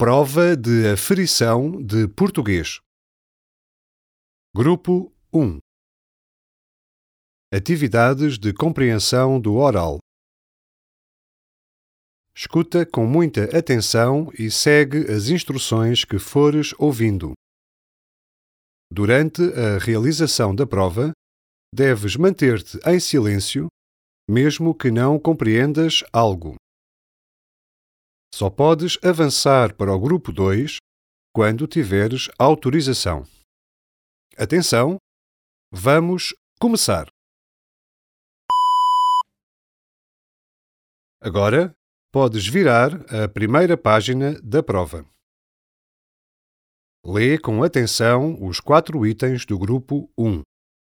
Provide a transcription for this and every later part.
Prova de aferição de português. Grupo 1. Atividades de compreensão do oral. Escuta com muita atenção e segue as instruções que fores ouvindo. Durante a realização da prova, deves manter-te em silêncio, mesmo que não compreendas algo. Só podes avançar para o grupo 2 quando tiveres autorização. Atenção! Vamos começar! Agora, podes virar a primeira página da prova. Lê com atenção os 4 itens do grupo 1.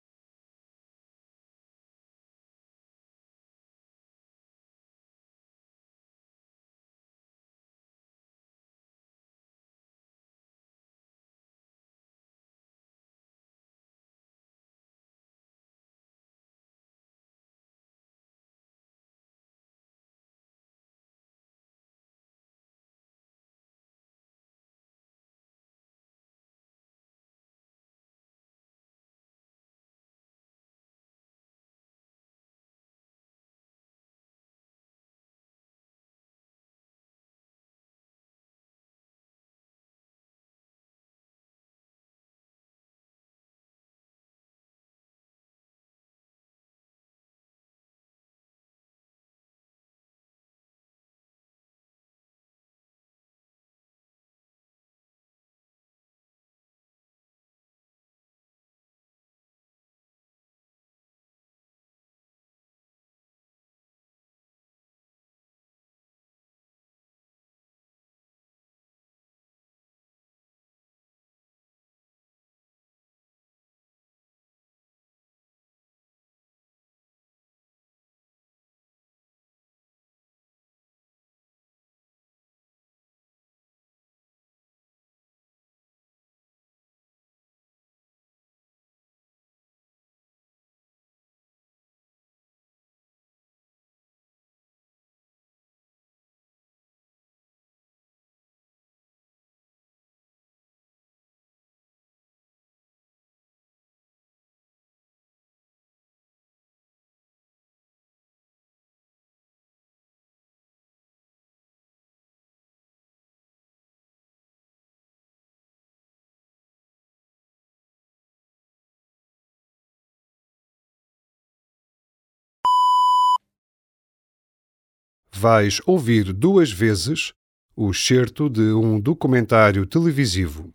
Vais ouvir 2 vezes o excerto de um documentário televisivo.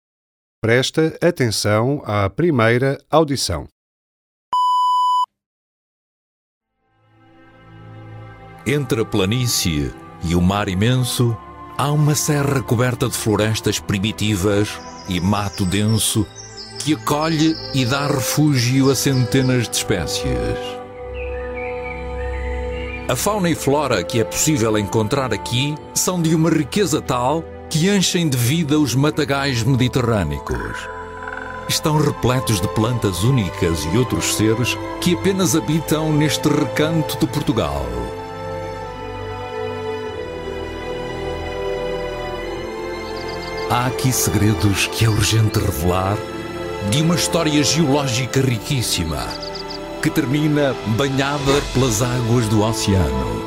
Presta atenção à primeira audição. Entre a planície e o mar imenso, há uma serra coberta de florestas primitivas e mato denso que acolhe e dá refúgio a centenas de espécies. A fauna e flora que é possível encontrar aqui são de uma riqueza tal que enchem de vida os matagais mediterrâneos. Estão repletos de plantas únicas e outros seres que apenas habitam neste recanto de Portugal. Há aqui segredos que é urgente revelar de uma história geológica riquíssima que termina banhada pelas águas do oceano.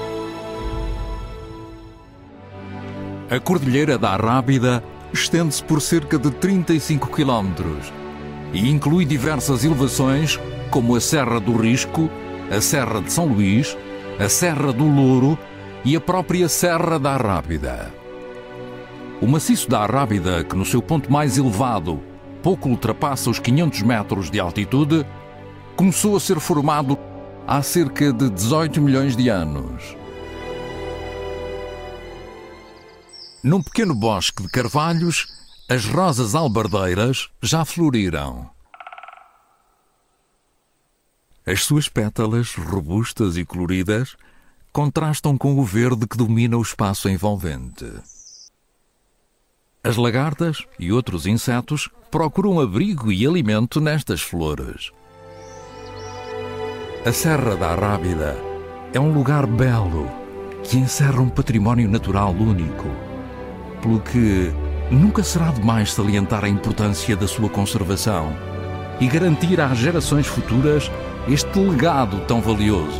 A Cordilheira da Arrábida estende-se por cerca de 35 km e inclui diversas elevações como a Serra do Risco, a Serra de São Luís, a Serra do Louro e a própria Serra da Arrábida. O maciço da Arrábida, que no seu ponto mais elevado pouco ultrapassa os 500 metros de altitude, começou a ser formado há cerca de 18 milhões de anos. Num pequeno bosque de carvalhos, as rosas albardeiras já floriram. As suas pétalas, robustas e coloridas, contrastam com o verde que domina o espaço envolvente. As lagartas e outros insetos procuram abrigo e alimento nestas flores. A Serra da Arrábida é um lugar belo que encerra um património natural único, pelo que nunca será demais salientar a importância da sua conservação e garantir às gerações futuras este legado tão valioso.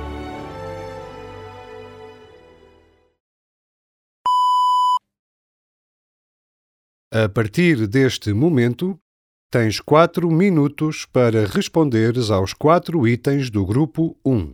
A partir deste momento, tens 4 minutos para responderes aos 4 itens do grupo 1.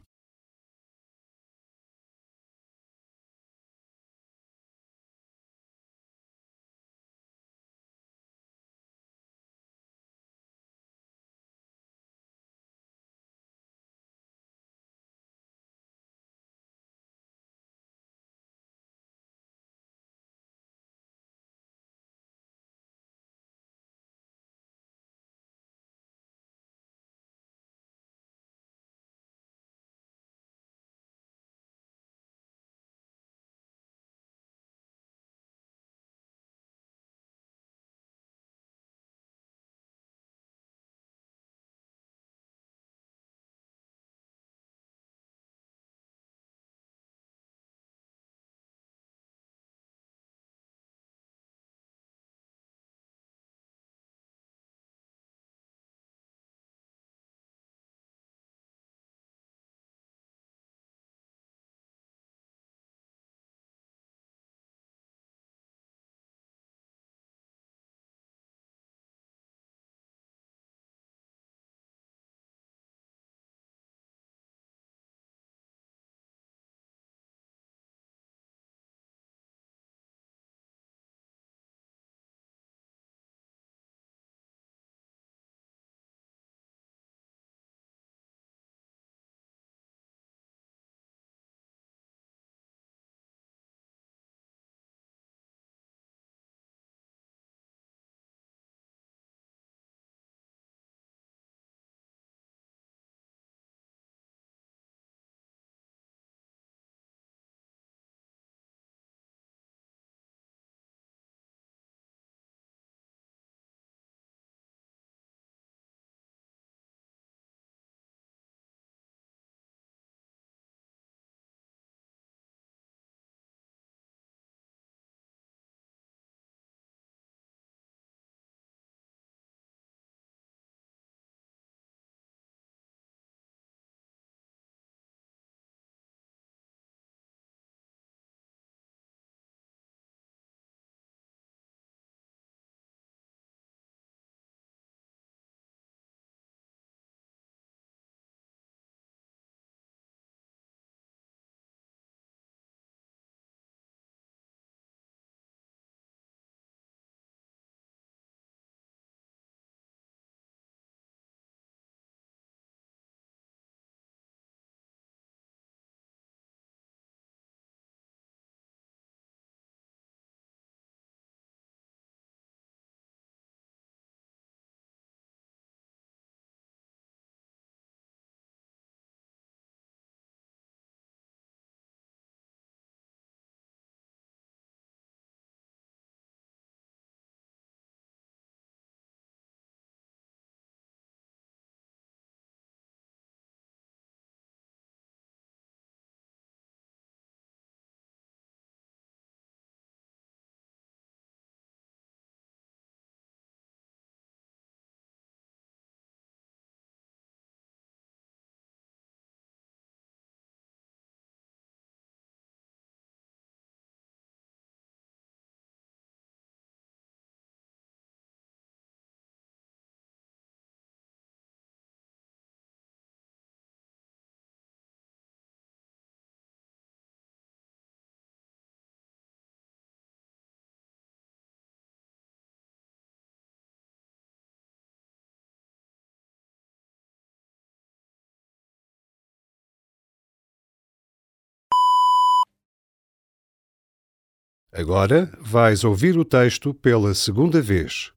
Agora vais ouvir o texto pela segunda vez.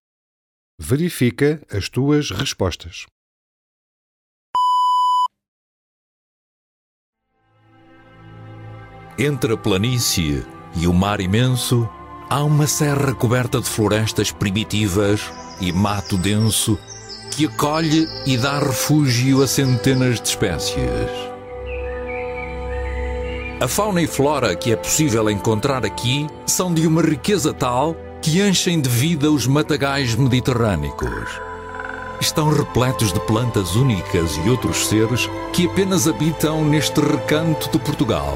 Verifica as tuas respostas. Entre a planície e o mar imenso, há uma serra coberta de florestas primitivas e mato denso que acolhe e dá refúgio a centenas de espécies. A fauna e flora que é possível encontrar aqui são de uma riqueza tal que enchem de vida os matagais mediterrâneos. Estão repletos de plantas únicas e outros seres que apenas habitam neste recanto de Portugal.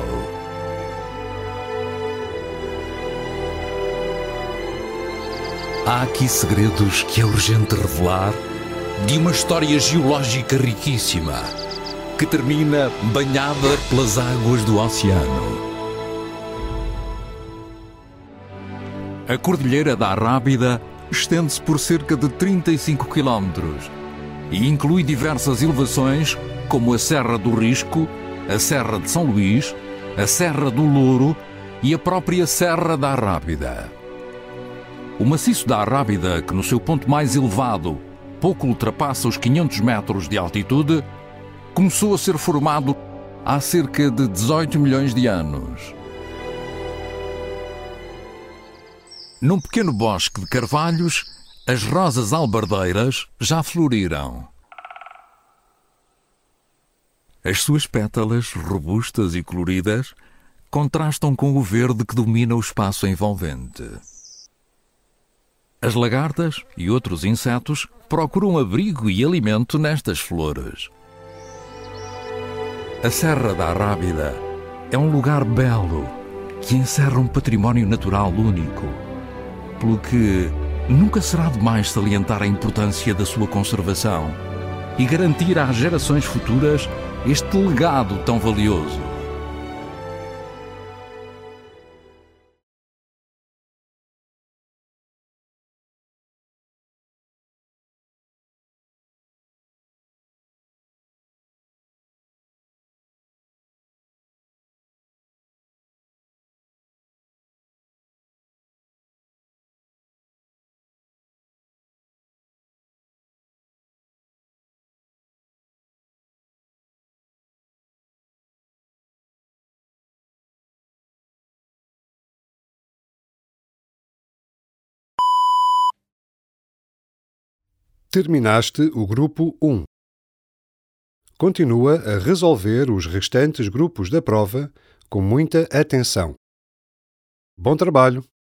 Há aqui segredos que é urgente revelar de uma história geológica riquíssima que termina banhada pelas águas do oceano. A Cordilheira da Arrábida estende-se por cerca de 35 km e inclui diversas elevações como a Serra do Risco, a Serra de São Luís, a Serra do Louro e a própria Serra da Arrábida. O maciço da Arrábida, que no seu ponto mais elevado pouco ultrapassa os 500 metros de altitude, começou a ser formado há cerca de 18 milhões de anos. Num pequeno bosque de carvalhos, as rosas albardeiras já floriram. As suas pétalas, robustas e coloridas, contrastam com o verde que domina o espaço envolvente. As lagartas e outros insetos procuram abrigo e alimento nestas flores. A Serra da Arrábida é um lugar belo que encerra um património natural único, pelo que nunca será demais salientar a importância da sua conservação e garantir às gerações futuras este legado tão valioso. Terminaste o grupo 1. Continua a resolver os restantes grupos da prova com muita atenção. Bom trabalho!